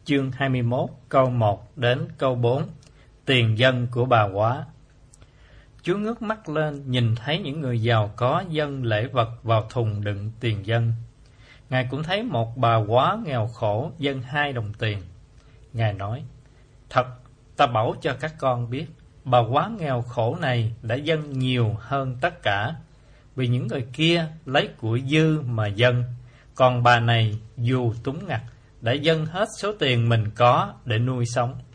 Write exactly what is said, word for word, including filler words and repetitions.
chương hai mươi mốt câu một đến câu bốn. Tiền dân của bà quá. Chúa ngước mắt lên, nhìn thấy những người giàu có dâng lễ vật vào thùng đựng tiền dân. Ngài cũng thấy một bà quá nghèo khổ dâng hai đồng tiền. Ngài nói: Thật, ta bảo cho các con biết, bà quá nghèo khổ này đã dâng nhiều hơn tất cả, vì những người kia lấy của dư mà dâng, còn bà này dù túng ngặt đã dâng hết số tiền mình có để nuôi sống.